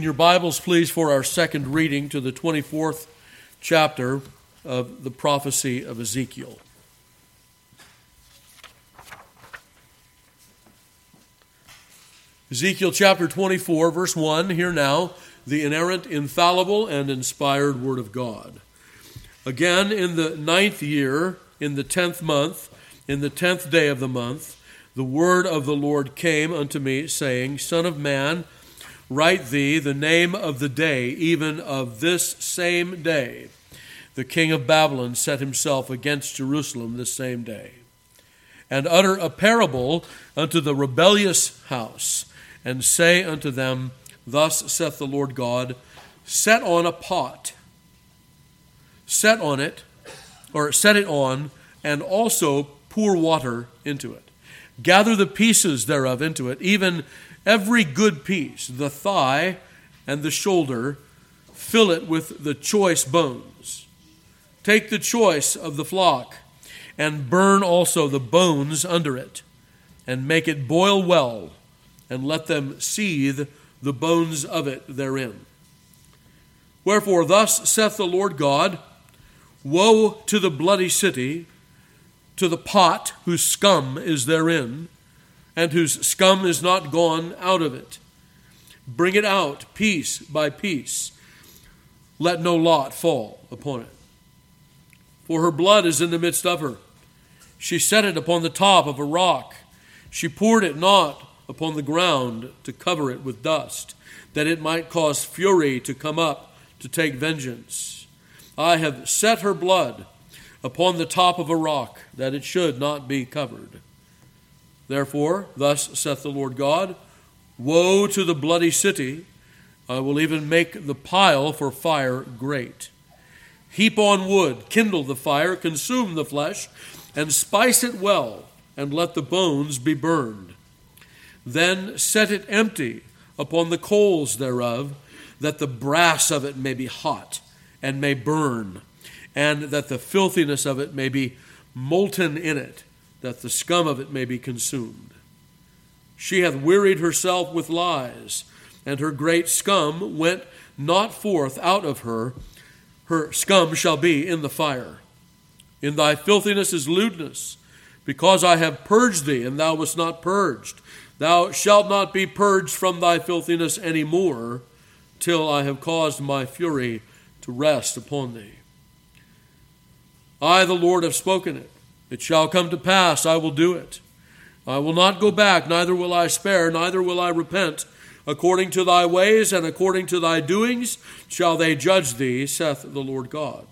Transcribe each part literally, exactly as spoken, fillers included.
Your Bibles, please, for our second reading to the twenty-fourth chapter of the prophecy of Ezekiel. Ezekiel chapter twenty-four, verse one, hear now the inerrant, infallible, and inspired word of God. Again, in the ninth year, in the tenth month, in the tenth day of the month, the word of the Lord came unto me, saying, Son of man, write thee the name of the day, even of this same day. The king of Babylon set himself against Jerusalem this same day. And utter a parable unto the rebellious house, and say unto them, Thus saith the Lord God, Set on a pot, set on it, or set it on, and also pour water into it. Gather the pieces thereof into it, even every good piece, the thigh and the shoulder, fill it with the choice bones. Take the choice of the flock, and burn also the bones under it, and make it boil well, and let them seethe the bones of it therein. Wherefore thus saith the Lord God, Woe to the bloody city, to the pot whose scum is therein, and whose scum is not gone out of it. Bring it out piece by piece. Let no lot fall upon it. For her blood is in the midst of her. She set it upon the top of a rock. She poured it not upon the ground to cover it with dust, that it might cause fury to come up to take vengeance. I have set her blood upon the top of a rock, that it should not be covered. Therefore, thus saith the Lord God, Woe to the bloody city! I will even make the pile for fire great. Heap on wood, kindle the fire, consume the flesh, and spice it well, and let the bones be burned. Then set it empty upon the coals thereof, that the brass of it may be hot, and may burn, and that the filthiness of it may be molten in it, that the scum of it may be consumed. She hath wearied herself with lies, and her great scum went not forth out of her. Her scum shall be in the fire. In thy filthiness is lewdness, because I have purged thee, and thou wast not purged. Thou shalt not be purged from thy filthiness any more, till I have caused my fury to rest upon thee. I, the Lord, have spoken it. It shall come to pass, I will do it. I will not go back, neither will I spare, neither will I repent. According to thy ways and according to thy doings shall they judge thee, saith the Lord God.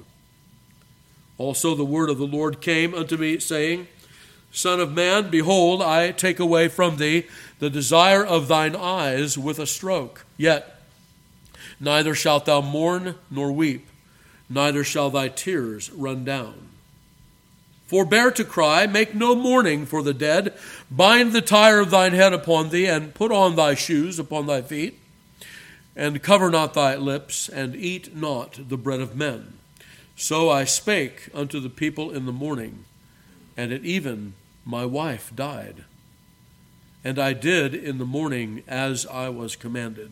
Also the word of the Lord came unto me, saying, Son of man, behold, I take away from thee the desire of thine eyes with a stroke. Yet neither shalt thou mourn nor weep, neither shall thy tears run down. Forbear to cry, make no mourning for the dead. Bind the tire of thine head upon thee, and put on thy shoes upon thy feet. And cover not thy lips, and eat not the bread of men. So I spake unto the people in the morning, and at even my wife died. And I did in the morning as I was commanded.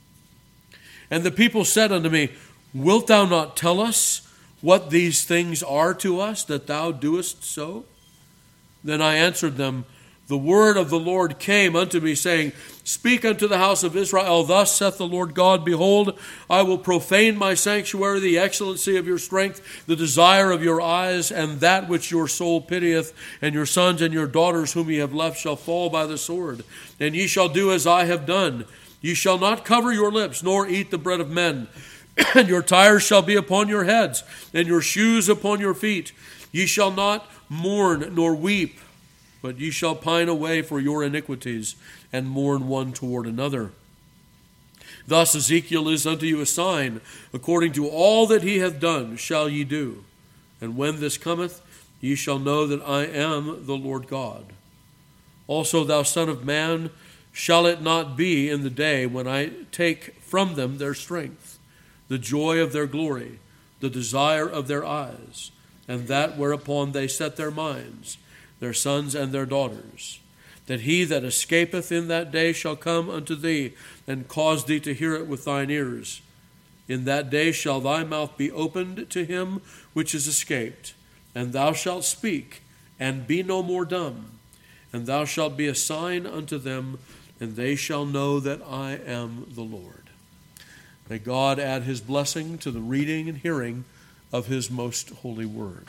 And the people said unto me, Wilt thou not tell us what these things are to us, that thou doest so? Then I answered them, The word of the Lord came unto me, saying, Speak unto the house of Israel, Thus saith the Lord God, Behold, I will profane my sanctuary, the excellency of your strength, the desire of your eyes, and that which your soul pitieth, and your sons and your daughters whom ye have left shall fall by the sword. And ye shall do as I have done. Ye shall not cover your lips, nor eat the bread of men. And your tires shall be upon your heads, and your shoes upon your feet. Ye shall not mourn nor weep, but ye shall pine away for your iniquities, and mourn one toward another. Thus Ezekiel is unto you a sign. According to all that he hath done shall ye do. And when this cometh, ye shall know that I am the Lord God. Also, thou son of man, shall it not be in the day when I take from them their strength, the joy of their glory, the desire of their eyes, and that whereupon they set their minds, their sons and their daughters, that he that escapeth in that day shall come unto thee, and cause thee to hear it with thine ears. In that day shall thy mouth be opened to him which is escaped, and thou shalt speak, and be no more dumb. And thou shalt be a sign unto them, and they shall know that I am the Lord. May God add his blessing to the reading and hearing of his most holy word.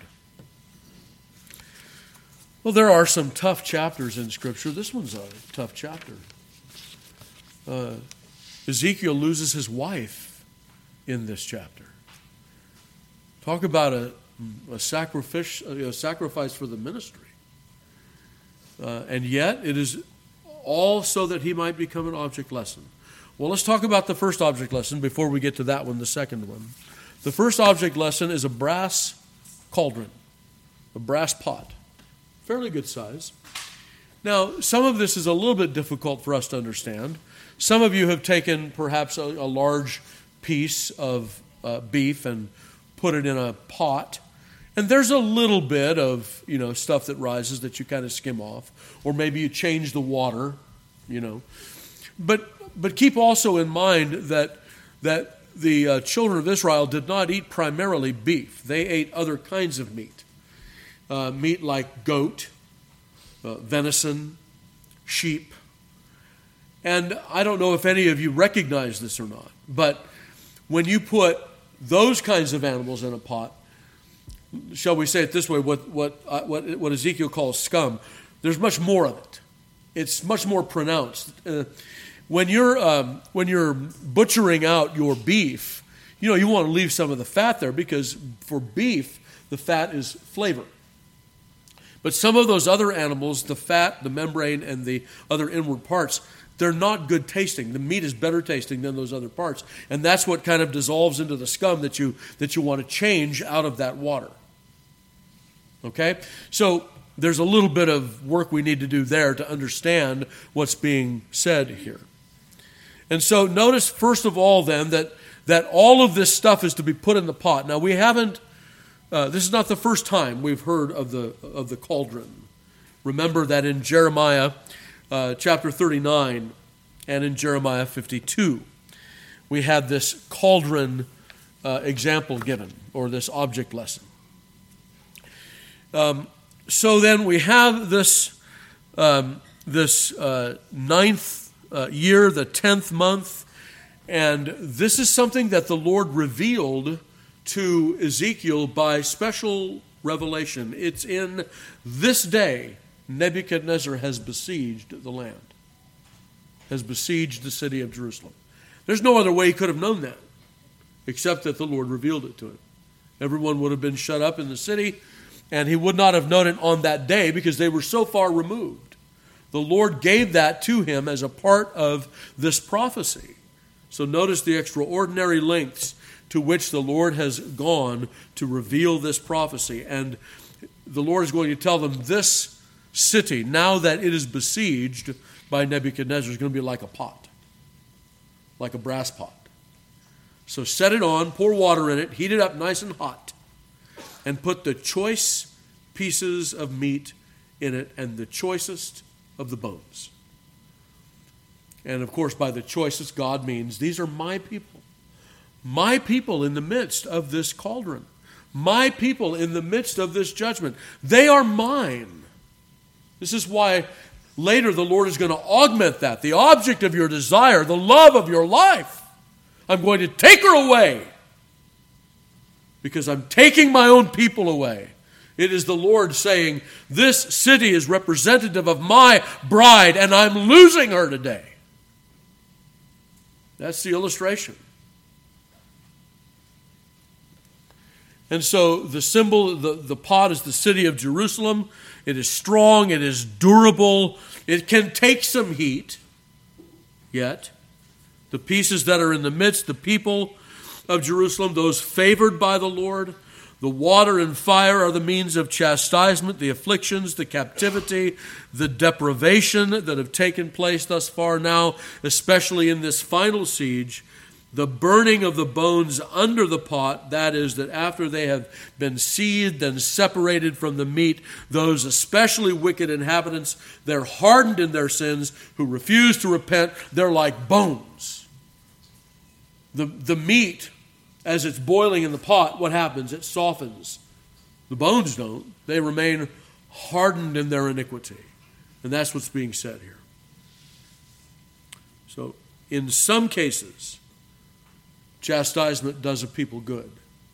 Well, there are some tough chapters in Scripture. This one's a tough chapter. Uh, Ezekiel loses his wife in this chapter. Talk about a, a, sacrifice, a sacrifice for the ministry. Uh, and yet, it is all so that he might become an object lesson. Well, let's talk about the first object lesson before we get to that one, the second one. The first object lesson is a brass cauldron, a brass pot. Fairly good size. Now, some of this is a little bit difficult for us to understand. Some of you have taken perhaps a, a large piece of uh, beef and put it in a pot. And there's a little bit of, you know, stuff that rises that you kind of skim off. Or maybe you change the water, you know. But but keep also in mind that that the uh, children of Israel did not eat primarily beef. They ate other kinds of meat. Uh, meat like goat, uh, venison, sheep. And I don't know if any of you recognize this or not, but when you put those kinds of animals in a pot, shall we say it this way, what what uh, what, what Ezekiel calls scum, there's much more of it. It's much more pronounced. Uh, when you're um, when you're butchering out your beef, you know, you want to leave some of the fat there because for beef, the fat is flavor. But some of those other animals, the fat, the membrane, and the other inward parts, they're not good tasting. The meat is better tasting than those other parts. And that's what kind of dissolves into the scum that you that you want to change out of that water. Okay? So there's a little bit of work we need to do there to understand what's being said here. And so notice, first of all, then, that, that all of this stuff is to be put in the pot. Now, we haven't, uh, this is not the first time we've heard of the of the cauldron. Remember that in Jeremiah uh, chapter thirty-nine and in Jeremiah fifty-two, we had this cauldron uh, example given, or this object lesson. Um, so then we have this, um, this uh, ninth Uh, year, the tenth month, and this is something that the Lord revealed to Ezekiel by special revelation. It's in this day Nebuchadnezzar has besieged the land, has besieged the city of Jerusalem. There's no other way he could have known that, except that the Lord revealed it to him. Everyone would have been shut up in the city, and he would not have known it on that day because they were so far removed. The Lord gave that to him as a part of this prophecy. So notice the extraordinary lengths to which the Lord has gone to reveal this prophecy. And the Lord is going to tell them this city, now that it is besieged by Nebuchadnezzar, is going to be like a pot, like a brass pot. So set it on, pour water in it, heat it up nice and hot, and put the choice pieces of meat in it and the choicest of the bones. And of course, by the choicest, God means these are my people. My people in the midst of this cauldron. My people in the midst of this judgment. They are mine. This is why later the Lord is going to augment that. The object of your desire, the love of your life. I'm going to take her away because I'm taking my own people away. It is the Lord saying, this city is representative of my bride, and I'm losing her today. That's the illustration. And so the symbol, the, the pot is the city of Jerusalem. It is strong, it is durable, it can take some heat, yet the pieces that are in the midst, the people of Jerusalem, those favored by the Lord, the water and fire are the means of chastisement, the afflictions, the captivity, the deprivation that have taken place thus far now, especially in this final siege. The burning of the bones under the pot, that is, that after they have been seethed and separated from the meat, those especially wicked inhabitants, they're hardened in their sins, who refuse to repent, they're like bones. The, the meat, as it's boiling in the pot, what happens? It softens. The bones don't. They remain hardened in their iniquity. And that's what's being said here. So, in some cases, chastisement does a people good,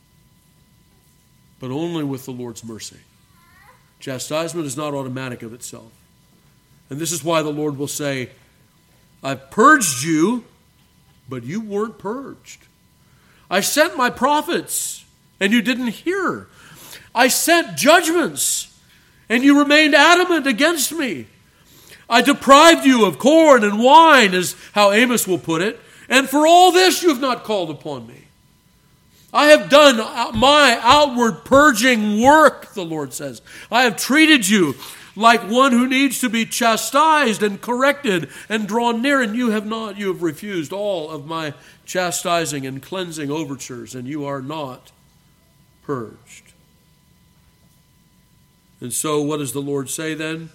but only with the Lord's mercy. Chastisement is not automatic of itself. And this is why the Lord will say, I've purged you, but you weren't purged. I sent my prophets, and you didn't hear. I sent judgments, and you remained adamant against me. I deprived you of corn and wine, is how Amos will put it, and for all this you have not called upon me. I have done my outward purging work, the Lord says. I have treated you like one who needs to be chastised and corrected and drawn near, and you have not. You have refused all of my chastising and cleansing overtures, and you are not purged. And so what does the Lord say then?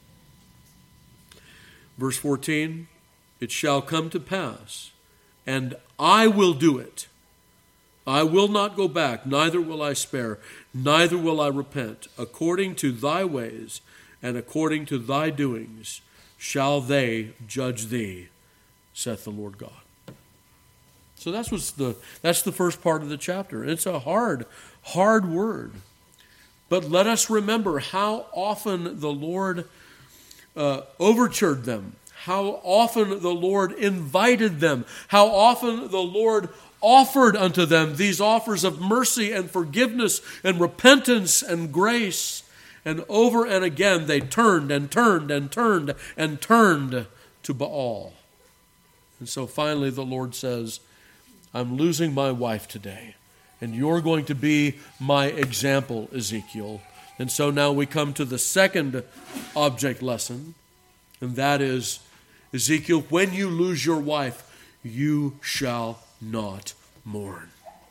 Verse fourteen, it shall come to pass, and I will do it. I will not go back, neither will I spare, neither will I repent. According to thy ways and according to thy doings shall they judge thee, saith the Lord God. So that's what's the that's the first part of the chapter. It's a hard, hard word. But let us remember how often the Lord uh, overtured them, how often the Lord invited them, how often the Lord offered unto them these offers of mercy and forgiveness and repentance and grace. And over and again they turned and turned and turned and turned to Baal. And so finally the Lord says, I'm losing my wife today, and you're going to be my example, Ezekiel. And so now we come to the second object lesson, and that is, Ezekiel, when you lose your wife, you shall not mourn.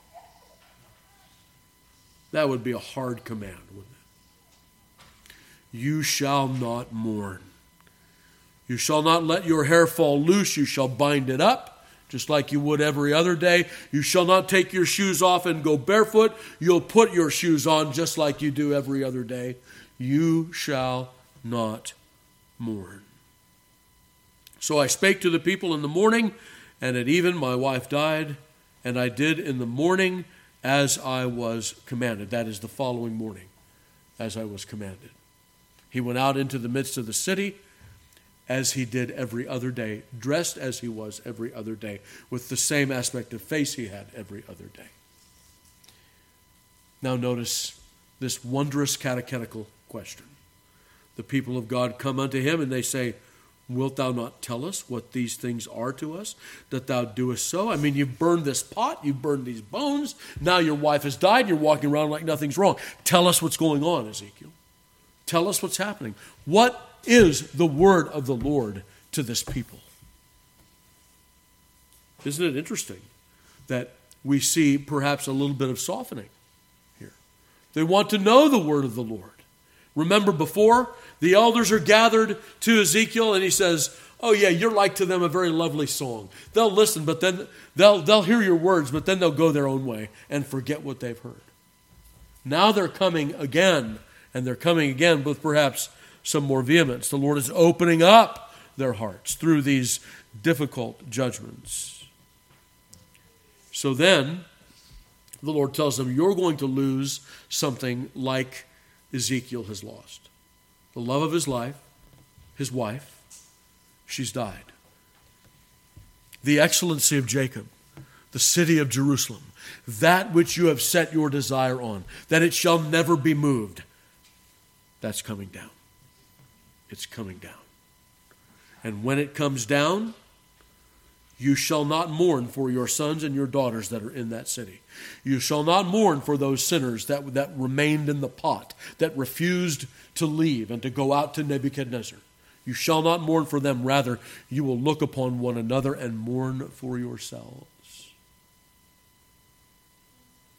That would be a hard command, wouldn't it? You shall not mourn. You shall not let your hair fall loose. You shall bind it up, just like you would every other day. You shall not take your shoes off and go barefoot. You'll put your shoes on just like you do every other day. You shall not mourn. So I spake to the people in the morning, and at even my wife died, and I did in the morning as I was commanded. That is the following morning, as I was commanded. He went out into the midst of the city, as he did every other day, dressed as he was every other day, with the same aspect of face he had every other day. Now notice this wondrous catechetical question. The people of God come unto him and they say, wilt thou not tell us what these things are to us, that thou doest so? I mean, you've burned this pot, you've burned these bones, now your wife has died, you're walking around like nothing's wrong. Tell us what's going on, Ezekiel. Tell us what's happening. What is the word of the Lord to this people? Isn't it interesting that we see perhaps a little bit of softening here? They want to know the word of the Lord. Remember before, the elders are gathered to Ezekiel and he says, oh yeah, you're like to them a very lovely song. They'll listen, but then they'll, they'll hear your words, but then they'll go their own way and forget what they've heard. Now they're coming again, and they're coming again with perhaps some more vehemence. The Lord is opening up their hearts through these difficult judgments. So then, the Lord tells them, you're going to lose something like Ezekiel has lost. The love of his life, his wife, she's died. The excellency of Jacob, the city of Jerusalem, that which you have set your desire on, that it shall never be moved, that's coming down. It's coming down. And when it comes down, you shall not mourn for your sons and your daughters that are in that city. You shall not mourn for those sinners that, that remained in the pot, that refused to leave and to go out to Nebuchadnezzar. You shall not mourn for them. Rather, you will look upon one another and mourn for yourselves.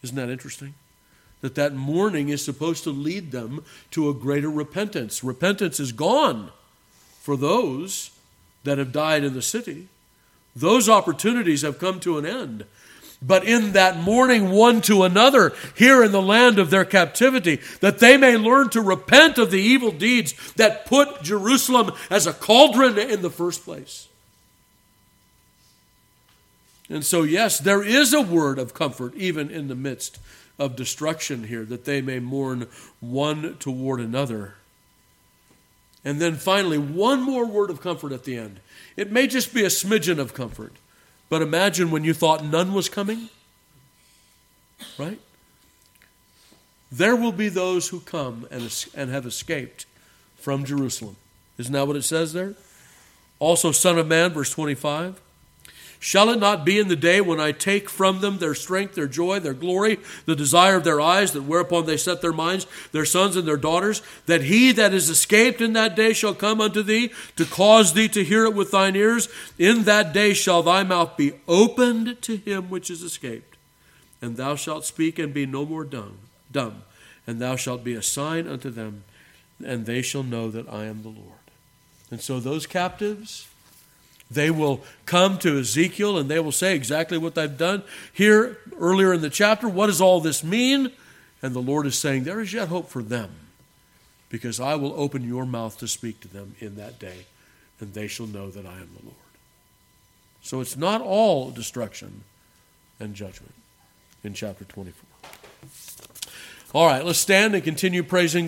Isn't that interesting? That that mourning is supposed to lead them to a greater repentance. Repentance is gone for those that have died in the city. Those opportunities have come to an end. But in that mourning one to another, here in the land of their captivity, that they may learn to repent of the evil deeds that put Jerusalem as a cauldron in the first place. And so, yes, there is a word of comfort even in the midst of destruction here, that they may mourn one toward another. And then finally, one more word of comfort at the end. It may just be a smidgen of comfort, but imagine when you thought none was coming, right? There will be those who come and, and have escaped from Jerusalem. Isn't that what it says there? Also, Son of Man, verse twenty-five. Shall it not be in the day when I take from them their strength, their joy, their glory, the desire of their eyes, that whereupon they set their minds, their sons and their daughters, that he that is escaped in that day shall come unto thee, to cause thee to hear it with thine ears? In that day shall thy mouth be opened to him which is escaped, and thou shalt speak and be no more dumb, dumb, and thou shalt be a sign unto them, and they shall know that I am the Lord. And so those captives, they will come to Ezekiel and they will say exactly what they've done. Here, earlier in the chapter, what does all this mean? And the Lord is saying, there is yet hope for them, because I will open your mouth to speak to them in that day, and they shall know that I am the Lord. So it's not all destruction and judgment in chapter twenty-four. All right, let's stand and continue praising God.